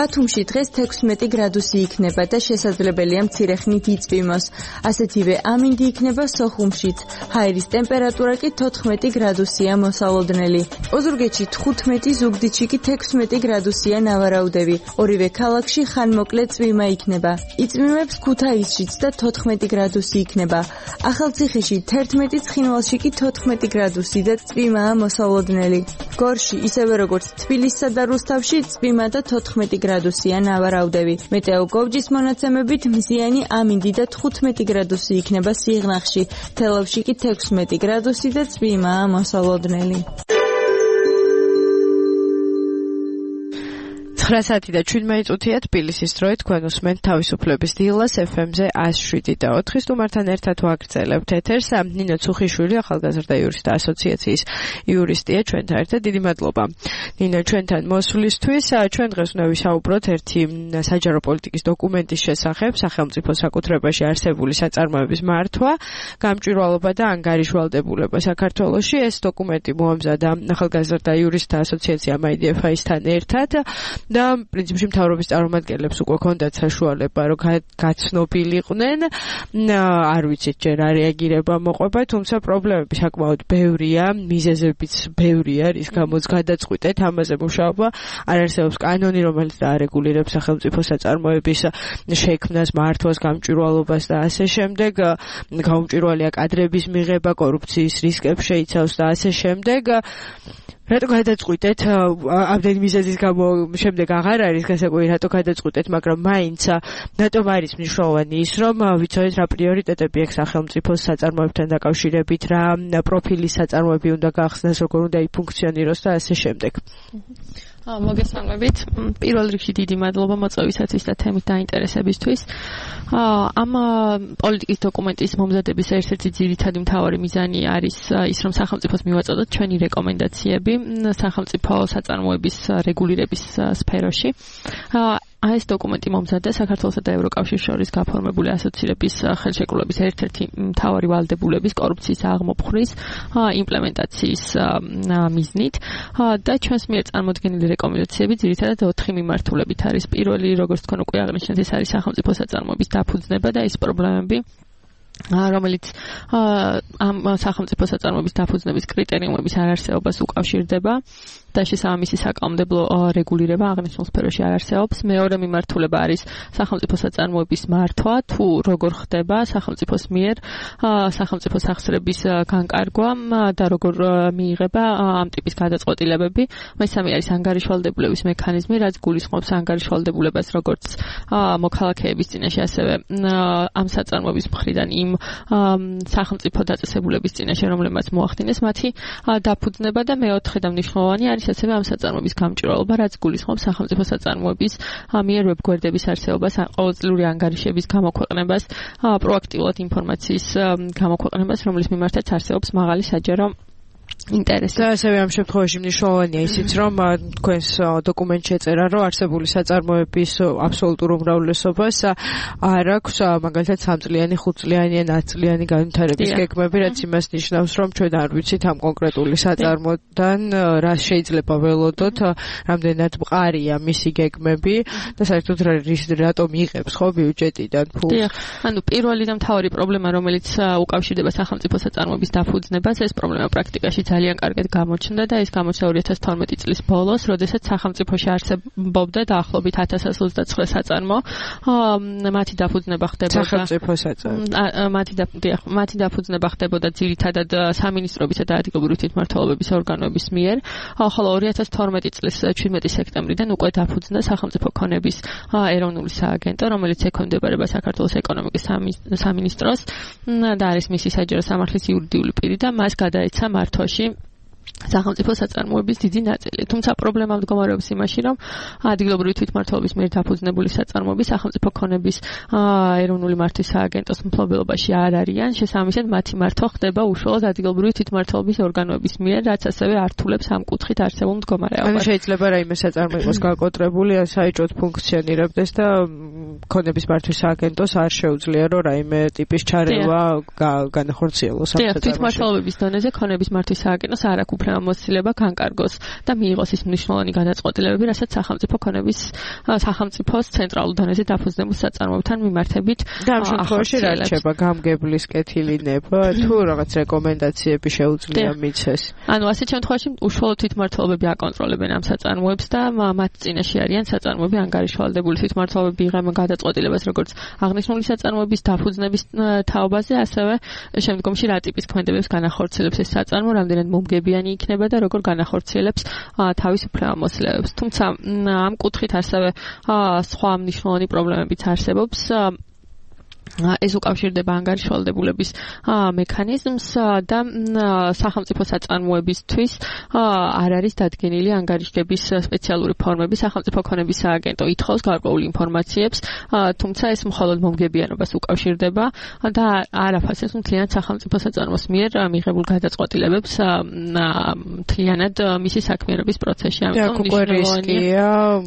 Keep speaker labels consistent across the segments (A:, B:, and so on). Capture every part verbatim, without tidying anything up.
A: ბათუმში დღეს თექვსმეტი გრადუსი იქნება და შესაძლებელია მცირე ხნით იწვიმოს. ასეთივე ამინდი იქნება სოხუმშიც. ჰაერის ტემპერატურა კი თოთხმეტი გრადუსია მოსალოდნელი. ოზურგეთში თხუთმეტი, ზუგდიდში კი თექვსმეტი გრადუსია ნავარაუდები. ორივე ქალაქში ხანმოკლე წვიმა იქნება. იწვიმებს ქუთაისშიც და თოთხმეტი გრადუსი იქნება. ახალციხეში თერთმეტი, ცხინვალში კი თოთხმეტი გრადუსი და წვიმაა მოსალოდნელი. გორში, ისევე როგორც თბილისსა და რუსთავში, წვიმა და თოთხმეტი გრადუსია ნავარაუდები. მეტეოგოვჯის მონაცემებით მზიანი ამინდი და თხუთმეტი გრადუსი იქნება სიღნაღში. თელავში კი თექვსმეტი გრადუსი და წვიმაა მოსალოდნელი.
B: ცხრა საათი და შვიდმეტი წუთია თბილისის დროით თქვენ უსმენთ თავისუფლების დილას ეფ ემ-ზე ათი შვიდი და ოთხი სტუმართან ერთად ვაგრძელებთ ეთერს. ნინო ცუხიშვილი, ახალგაზრდა იურისტთა ასოციაციის იურისტია ჩვენთან ერთად. დიდი მადლობა ნინო ჩვენთან მოსვლისთვის. ჩვენ დღეს უნდა ვისაუბროთ ერთი საჯარო პოლიტიკის დოკუმენტის შესახებ, სახელმწიფო საკუთრებაში არსებული საწარმოების მართვა, გამჭვირვალობა და ანგარიშვალდებულება საქართველოში. ეს დოკუმენტი მოამზადა ახალგაზრდა იურისტთა ასოციაციამ აი დი ეფ აის-თან ერთად. და პრინციპში მთავრობის წარმომადგენლებს უკვე ჰქონდათ საშუალება, რომ გაცნობილიყვნენ. არ ვიცით ჯერ არ რეაგირება მოყვება, თუმცა პრობლემები საკმაოდ ბევრია, მიზეზებიც ბევრია, რის გამოც გადაწყვიტეთ ამაზე მუშაობა. არ არსებობს კანონი, რომელიც დაარეგულირებს სახელმწიფო საწარმოების შექმნას, მართვას, გამჭვირვალობას და ასე შემდეგ. გაუმჭვირვალეა კადრების მიღება, კორუფციის რისკებს შეიცავს და ასე შემდეგ. რატო გადაწყვიტეთ ამდენი მიზეზის გამო შემდეგ აღარ არის გასაკვირი რატო გადაწყვიტეთ, მაგრამ მაინც რატომ არის მნიშვნელოვანი ის, რომ ვიცოდეთ რა პრიორიტეტები აქვს სახელმწიფოს საწარმოებთან დაკავშირებით, რა პროფილის საწარმოები უნდა გახსნას, როგორ უნდა იფუნქციონიროს და ასე შემდეგ.
C: მოგესალმებით. პირველ რიგში დიდი მადლობა მოწვევისათვის და თემით დაინტერესებისთვის. ამ პოლიტიკის დოკუმენტის მომზადების ერთ-ერთი ძირითადი მთავარი მიზანი არის ის, რომ სახელმწიფოს მივაწოდოთ ჩვენი რეკომენდაციები სახელმწიფო საწარმოების რეგულირების სფეროში. ეს დოკუმენტი მომზადდა საქართველოსა და ევროკავშირის შორის გაფორმებული ასოცირების ხელშეკრულების ერთ-ერთი მთავარი ვალდებულების კორუფციის აღმოფხვრის იმპლემენტაციის მიზნით და ჩვენს მიერ წარმოდგენილი რეკომენდაციები ძირითადად ოთხი მიმართულებით არის. პირველი, როგორც თქვენ უკვე აღნიშნეთ, ეს არის სახელმწიფო საწარმოების დაფუძნება და ის პრობლემები, რომელიც ამ სახელმწიფო საწარმოების დაფუძნების კრიტერიუმების არარსეობას უკავშირდება და შესაბამისი საკანონმდებლო რეგულირება აღნიშნულ სფეროში არ არსებობს. მეორე მიმართულება არის სახელმწიფო საწარმოების მართვა, თუ როგორ ხდება სახელმწიფოს მიერ სახელმწიფო სახსრების განკარგვა და როგორ მიიღება ამ ტიპის გადაწყვეტილებები. მესამე არის ანგარიშვალდებულების მექანიზმი, რაც გულისხმობს ანგარიშვალდებულებას როგორც მოქალაქეების წინაშე, ასევე ამ საწარმოების მხრიდან იმ სახელმწიფო დაწესებულების წინაშე, რომლებმაც მოახდინეს მათი დაფუძნება და მეოთხე და მნიშვნელოვანი არის ასევე ამ საწარმოების გამჭვირვალობა, რაც გულისხმობს სახელმწიფო საწარმოების მიერ ვებგვერდების არსებობას, ყოველწლიური ანგარიშების გამოქვეყნებას, პროაქტიულად ინფორმაციის გამოქვეყნებას, რომლის მიმართაც არსებობს მაღალი საჯარო ინტერესი.
B: და ასევე ამ შემთხვევაში მნიშვნელოვანია ისიც, რომ თქვენს დოკუმენტში ეწერა, რომ არსებული საწარმოების აბსოლუტურ უმრავლესობას არ აქვს მაგალითად სამწლიანი, ხუთწლიანი ან ათწლიანი განვითარების გეგმები, რაც იმას ნიშნავს, რომ ჩვენ არ ვიცით ამ კონკრეტული საწარმოდან რა შეიძლება ველოდოთ, რამდენად მყარია მისი გეგმები და საერთოდ რატომ იღებს ხო ბიუჯეტიდან ფულს.
C: დიახ, ანუ პირველი და მთავარი პრობლემა, რომელიც უკავშირდება სახელმწიფო საწარმოების დაფუძნებას, ეს პრობლემა პრაქტიკაში ძალიან კარგად გამოჩნდა და ეს გამოჩნდა ორი ათას თორმეტი წლის ბოლოს, როდესაც სახელმწიფოში არსებობდა დაახლოებით ათას ოცდაცხრა საწარმო. მათი დაფუძნება ხდებოდა
B: სახელმწიფო საწარმო.
C: მათი მათი დაფუძნება ხდებოდა ძირითადად სამინისტროებისა და ადგილობრივი თვითმმართველობის ორგანოების მიერ, ხოლო ორი ათას თორმეტი წლის შვიდმეტი სექტემბრიდან უკვე დაფუძნდა სახელმწიფო ქონების ეროვნული სააგენტო, რომელიც ექვემდებარება საქართველოს ეკონომიკის სამინისტროს და არის მისი საჯარო სამართლის იურიდიული პირი და მას გადაეცა მართვაში სახელმწიფო საწარმოების დიდი ნაწილი. თუმცა პრობლემა მდგომარეობს იმაში, რომ ადგილობრივი თვითმმართველობის მიერ დაფუძნებული საწარმოები სახელმწიფო ქონების ეროვნული მართვის სააგენტოს მფლობელობაში არ არიან. შესაბამისად, მათი მართვა ხდება უშუალოდ ადგილობრივი თვითმმართველობის ორგანოების მიერ, რაც ასევე ართულებს ამ კუთხით არსებულ მდგომარეობას.
B: ანუ შეიძლება რაიმე საწარმო იყოს გაკოტრებული, საეჭვოდ ფუნქციონირებდეს და ქონების მართვის სააგენტოს არ შეუძლია, რომ რაიმე ტიპის ჩარევა განახორციელოს ამ საწარმოში.
C: თვითმმართველობის დონეზე ქონების მართვის სააგენტოს არ აქვს უფლებამოსილება განკარგოს და მიიღოს ის მნიშვნელოვანი გადაწყვეტილებები, რასაც სახელმწიფო ქონების სახელმწიფოს ცენტრალურ დონეზე დაფუძნებულ საწარმოებთან მიმართებით
B: და ამ შემთხვევაში რა რჩება გამგებლის კეთილინება თუ რაღაც რეკომენდაციები შეუძლია მიცეს?
C: ანუ ასეთ შემთხვევაში უშუალო თვითმმართველობები აკონტროლებენ ამ საწარმოებს და მათ წინაშე არიან საწარმოები ანგარიშვალდებული თვითმმართველობები იღებენ გადაწყვეტილებას როგორც აღნიშნული საწარმოების დაფუძნების თაობაზე, ასევე შემდგომში რა ტიპის ქმედებებს განახორციელებს ეს საწარმო, რამდენად მომგებიანი იქნება და როგორ განახორციელებს თავის უფლებამოსილებებს. თუმცა ამ კუთხით ასევე სხვა მნიშვნელოვანი პრობლემებიც არსებობს. ეს უკავშირდება ანგარიშვალდებულების მექანიზმს და სახელმწიფო საწარმოებისთვის არ არის დადგენილი ანგარიშგების სპეციალური ფორმები. სახელმწიფო ქონების სააგენტო ითხოვს გარკვეულ ინფორმაციებს, თუმცა ეს მხოლოდ მომგებიანობას უკავშირდება და არ აფასებს მთლიანად სახელმწიფო საწარმოს მიერ მიღებულ გადაწყვეტილებებს მთლიანად მისი საქმიანობის პროცესში.
B: ამიტომ მნიშვნელოვანია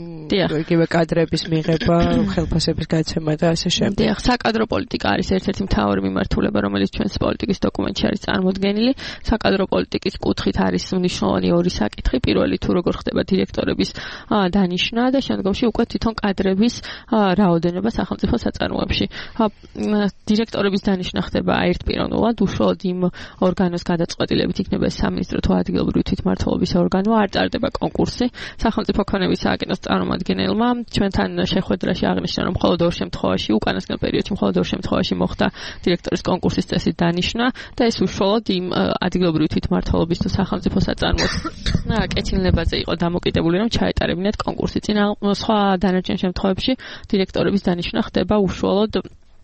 B: იგივე კადრების მიღება, ხელფასების გაცემა და ასე შემდეგ.
C: საკადრო პოლიტიკა არის ერთ-ერთი მთავარი მიმართულება, რომელიც ჩვენს პოლიტიკის დოკუმენტში არის წარმოდგენილი. საკადრო პოლიტიკის კუთხით არის მნიშვნელოვანი ორი საკითხი. პირველი, თუ როგორ ხდება დირექტორების დანიშვნა და შემდგომში უკვე თვითონ კადრების რაოდენობა სახელმწიფო საწარმოებში. დირექტორების დანიშვნა ხდება ერთპიროვნულად, უშუალოდ იმ ორგანოს გადაწყვეტილებით იქნება ეს სამინისტრო თუ ადგილობრივი თვითმმართველობის ორგანო, არ ტარდება კონკურსი. სახელმწიფო ქონების სააგენტოს წარმომადგენელმა ჩვენთან შეხვედრაში აღნიშნა, რომ მხოლოდ ორ შემთხვევაში, უკანასკნელ პერიოდში მხოლოდ ორ შემთხვევაში მოხდა დირექტორის კონკურსის წესის დანიშვნა და ეს უშუალოდ იმ ადგილობრივი თვითმმართველობის თუ სახელმწიფო საწარმოს კეთილნებაზე იყო დამოკიდებული, რომ ჩაეტარებინათ კონკურსი. წინა სხვა დანარჩენ შემთხვევებში დირექტორების დანიშვნა ხდება უშუალოდ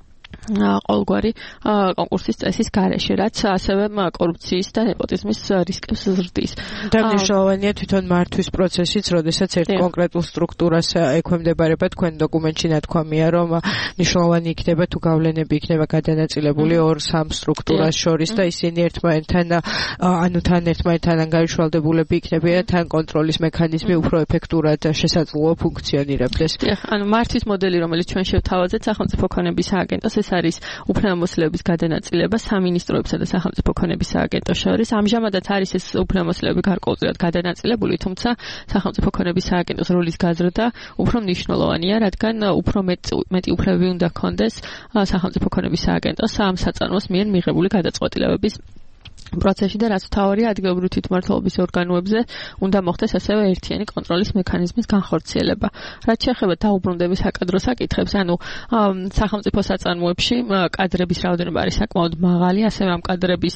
C: ყოველგვარი კონკურსის წესის გარეშე, რაც ასევე კორუფციის და ნეპოტიზმის რისკებს ზრდის.
B: და მნიშვნელოვანია თვითონ მართვის პროცესიც, როდესაც ერთ კონკრეტულ სტრუქტურას ექვემდებარება. თქვენ დოკუმენტში ნათქვამია, რომ მნიშვნელოვანი იქნება თუ გავლენები იქნება გადანაწილებული ორ სამ სტრუქტურას შორის და ისინი ერთმანეთთან ანუ თან ერთმანეთთან ანგარიშვალდებულები იქნებიან, თან კონტროლის მექანიზმი უფრო ეფექტურად შესაძლოა ფუნქციონირებდეს.
C: ანუ მართვის მოდელი, რომელიც ჩვენ შევთავაზეთ სახელმწიფო ქონების სააგენტოს, ეს არის უფლებამოსილების გადანაწილება სამინისტროებსა და სახელმწიფო ქონების სააგენტოს შორის. ამჟამადაც არის ეს უფლებამოსილები გარკვეულწილად გადანაწილებული, თუმცა სახელმწიფო ქონების სააგენტოს როლის გაზრდა უფრო მნიშვნელოვანია, რადგან უფრო მეტი უფლებები უნდა ჰქონდეს სახელმწიფო ქონების სააგენტოს ამ საწარმოს მიერ მიღებული გადაწყვეტილებების პროცესში და რაც მთავარია ადგილობრივი თვითმმართველობის ორგანოებზე უნდა მოხდეს ასევე ერთიანი კონტროლის მექანიზმის განხორციელება. რაც შეეხება დაუბრუნდების საკადრო საკითხებს, ანუ სახელმწიფო საწარმოებში კადრების რაოდენობა არის საკმაოდ მაღალი, ასევე ამ კადრების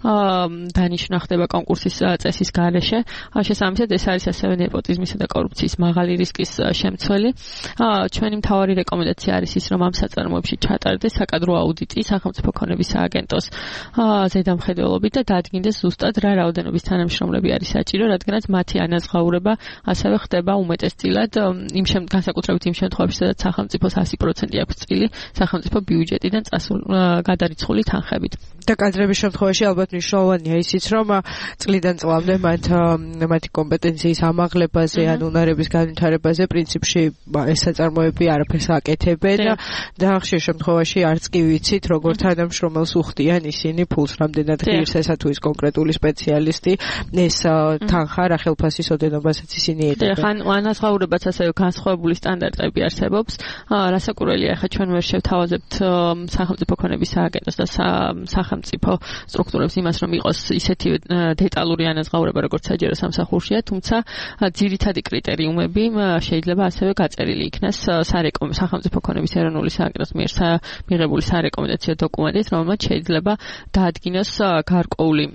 C: დანიშვნა ხდება კონკურსის წესის გარეშე. შესაბამისად, ეს არის ასევე ნეპოტიზმისა და კორუფციის მაღალი რისკის შემცველი. ჩვენი მთავარი რეკომენდაცია არის ის, რომ ამ საწარმოებში ჩატარდეს საკადრო აუდიტი სახელმწიფო ქონების სააგენტოს ზედამხედველობით და დადგინდეს ზუსტად რა რაოდენობის თანამშრომლები არის საჭირო, რადგანაც მათი ანაზღაურება ასევე ხდება უმეტესწილად იმ განსაკუთრებით იმ შემთხვევებში, სადაც სახელმწიფოს ასი პროცენტი აქვს წილი სახელმწიფო ბიუჯეტიდან გადარიცხული თანხებით.
B: და კადრების შემთხვევაში ალბათ მნიშვნელოვანია ისიც, რომ წლიდან წლამდე მათ მათი კომპეტენციის ამაღლებაზე ან უნარების განვითარებაზე პრინციპში ეს საწარმოები არაფერს აკეთებენ და ხშირ შემთხვევაში არც კი ვიცით, როგორ თანამშრომელს უხდიან ისინი ფულს, რამდენად ღირს ესა თუ ის კონკრეტული სპეციალისტი ეს თანხა რა ხელფასის ოდენობასაც ისინი ეტებენ.
C: ხან ანაზღაურებაც ასევე განსხვავებული სტანდარტები არსებობს. რასაკურველია, ახლა ჩვენ ვერ შევთავაზებთ სახელმწიფო ქონების სააგენტოს და სახელმწიფო სტრუქტურებს იმას, რომ იყოს ისეთი დეტალური ანაზღაურება, როგორც საჯარო სამსახურშია, თუმცა ძირითადი კრიტერიუმები შეიძლება ასევე გაწერილი იქნას სახელმწიფო ქონების ეროვნული სააგენტოს მიერ მიღებული სარეკომენდაციო დოკუმენტით, რომელმაც შეიძლება დაადგინოს გარკვეული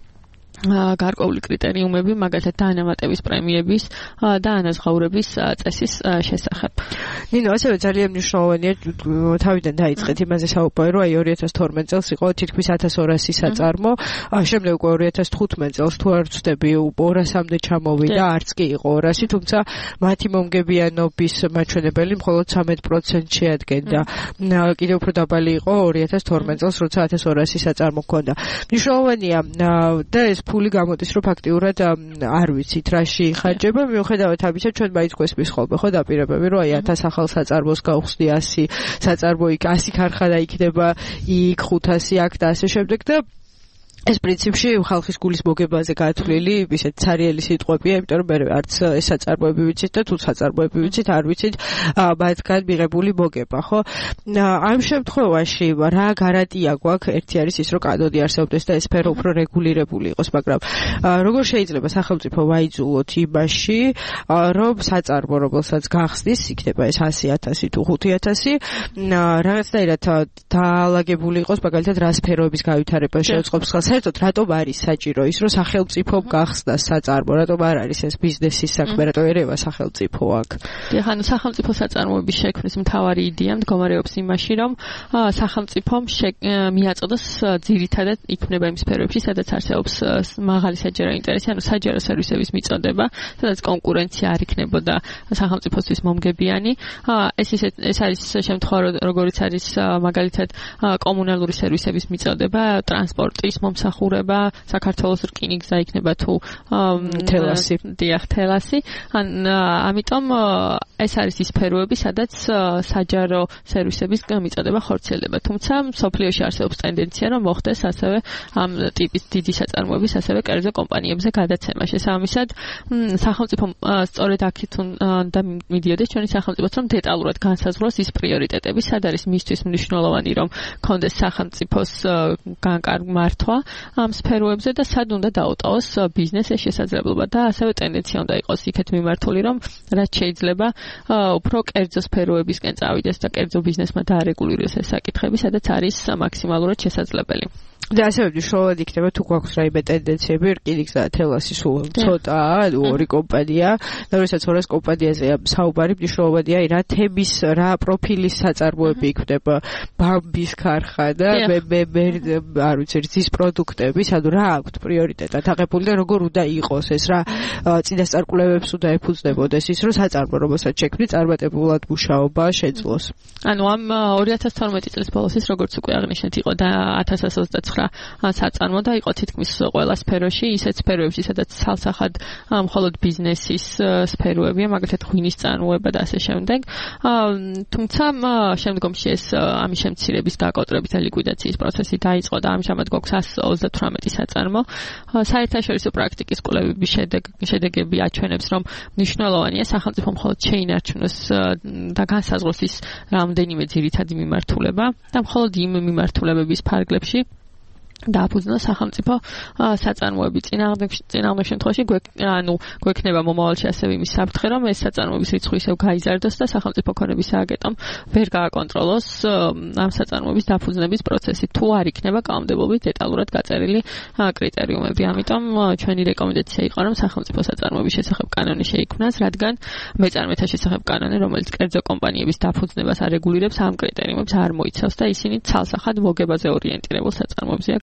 C: გარკვეული კრიტერიუმები, მაგალითად დანამატების პრემიების და ანაზღაურების წესის შესახებ.
B: ნინო, ასევე ძალიან მნიშვნელოვანია თავიდან დაიწყეთ იმაზე საუბარი, რომ აი ორი ათას თორმეტ წელს იყო თითქმის ათას ორასი საწარმო, შემდეგ უკვე ორი ათას თხუთმეტ წელს თუ არ ვცდები ორასამდე ჩამოვიდა, არც კი იყო ორასი, თუმცა მათი მომგებიანობის მაჩვენებელი მხოლოდ ცამეტ პროცენტს შეადგენდა. კიდევ უფრო დაბალი იყო ორი ათას თორმეტ წელს, როცა ათას ორასი საწარმო ჰქონდა. მნიშვნელოვანია და ეს ფული გამოდის, რომ ფაქტიურად არ ვიცით რაში იხარჯება, მიუხედავად ამისა, ჩვენ მაინც გვესმის ხოლმე ხო დაპირებები, რომ აი ათას ახალ საწარმოს გავხსნი ასი საწარმო იქ ასი ქარხანა იქნება იქ ხუთასი აქ და ასე შემდეგ და ეს პრინციპში ხალხის გულის მოგებაზე გათვლილი ისეთ ცარიელი სიტყვებია, იმიტომ რომ მე არც ეს საწარმოები ვიცით და თუ საწარმოები ვიცით, არ ვიცით მათგან მიღებული მოგება, ხო? ამ შემთხვევაში რა გარანტია გვაქვს? ერთი არის ის, რომ კანონი არსებობდეს და ეს სფერო უფრო რეგულირებული იყოს, მაგრამ როგორ შეიძლება სახელმწიფო ვაიძულოთ იმაში, რომ საწარმო, რომელსაც გახსნის, იქნება ეს ასი ათასი თუ ხუთი ათასი, რაღაცნაირად დაალაგებული იყოს, მაგალითად, რა სფეროების გავითარება შეუწყობს ხელს. საერთოდ რატომ არის საჭირო ის, რომ სახელმწიფომ გახსნას საწარმო, რატომ არ არის ეს ბიზნესის საქმე, რატომ ერევა სახელმწიფო აქ?
C: დიახ, ანუ სახელმწიფო საწარმოების შექმნის მთავარი იდეა მდგომარეობს იმაში, რომ სახელმწიფომ მიაწოდოს ძირითადად იქმნება იმ სფეროებში, სადაც არსებობს მაღალი საჯარო ინტერესი, ანუ საჯარო სერვისების მიწოდება, სადაც კონკურენცია არ იქნებოდა სახელმწიფოსთვის მომგებიანი. ეს ისე ეს არის შემთხვევა, როგორიც არის მაგალითად კომუნალური სერვისების მიწოდება, ტრანსპორტის მომსახურება, საქართველოს რკინიგზა იქნება თუ
B: თელასი.
C: დიახ, თელასი. ან ამიტომ ეს არის ის სფეროები, სადაც საჯარო სერვისების მიწოდება ხორციელდება. თუმცა მსოფლიოში არსებობს ტენდენცია, რომ მოხდეს ასევე ამ ტიპის დიდი საწარმოების ასევე კერძო კომპანიებზე გადაცემა. შესაბამისად, სახელმწიფო სწორედ აქეთ უნდა მიდიოდეს ჩვენი სახელმწიფოც, რომ დეტალურად განსაზღვროს ის პრიორიტეტები, სად არის მისთვის მნიშვნელოვანი, რომ კონდეს სახელმწიფოს განკარგმართვა ამ სფეროებზე და სად უნდა დაუტოვოს ბიზნესის შესაძლებლობა და ასევე ტენდენცია უნდა იყოს იქეთ მიმართული, რომ რაც შეიძლება უფრო კერძო სფეროებისკენ წავიდეს და კერძო ბიზნესმა დაარეგულიროს ეს საკითხები, სადაც არის მაქსიმალურად შესაძლებელი.
B: და ასევე მნიშვნელოვანი იქნება თუ გვაქვს რაიმე ტენდენციები, რკინიგზა და თელასი სულ ცოტაა, ორი კომპანია, და როდესაც ორას კომპანიაზეა საუბარი, მნიშვნელოვანია რა თემის, რა პროფილის საწარმოები იქნება, ბამბის ქარხანა, მე მე მე არ ვიცი, რძის პროდუქტების, ანუ რა აქვთ პრიორიტეტად აღებული და როგორ უნდა იყოს ეს, რა წინასწარ კვლევებს უნდა ეფუძნებოდეს ის, რომ საწარმო, რომელსაც შექმნი, წარმატებულად მუშაობა შეძლოს.
C: ანუ ამ ორი ათას თორმეტი წლის ბოლოს ის როგორც უკვე აღნიშნეთ, იყო და ათას ოცდაცხრა საწარმო და იყო თითქმის ყველა სფეროში, ისეთ სფეროებში, სადაც ცალსახად მხოლოდ ბიზნესის სფეროებია, მაგალითად ღვინის წარმოება და ასე შემდეგ. თუმცა შემდგომში ეს ამის შემცირების გაკოტრებით და ლიკვიდაციის პროცესი დაიწყო და ამჟამად გვაქვს ასი ოცდათვრამეტი საწარმო. საერთაშორისო პრაქტიკის კვლევების შედეგები აჩვენებს, რომ მნიშვნელოვანია სახელმწიფო მხოლოდ შეინარჩუნოს და განსაზღვროს ის რამდენიმე ძირითადი მიმართულება და მხოლოდ იმ მიმართულებების ფარგლებში დააფუძნოს სახელმწიფო საწარმოები. წინააღმდეგ შემთხვევაში ანუ გვექნება მომავალში ასევე იმის საფრთხე, რომ ეს საწარმოების რიცხვი ისევ გაიზარდოს და სახელმწიფო ქონების სააგენტომ ვერ გააკონტროლოს ამ საწარმოების დაფუძნების პროცესი, თუ არ იქნება კანონმდებლობით დეტალურად გაწერილი კრიტერიუმები. ამიტომ ჩვენი რეკომენდაცია იყო, რომ სახელმწიფო საწარმოების შესახებ კანონი შეიქმნას, რადგან მეწარმეთა შესახებ კანონი, რომელიც კერძო კომპანიების დაფუძნებას არეგულირებს, ამ კრიტერიუმებს არ მოიცავს და ისინი ცალსახად მოგებაზე ორიენტირებულ საწარმოებზეა